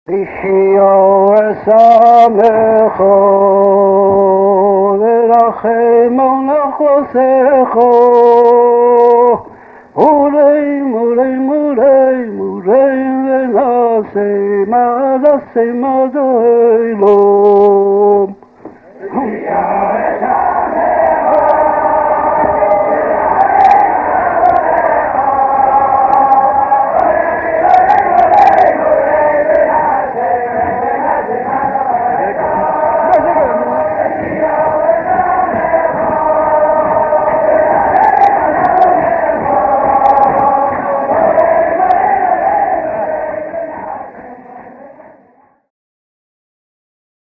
Rishio esamecho verachemo nachosecho Murei, murei, murei, murei venase madase madoilom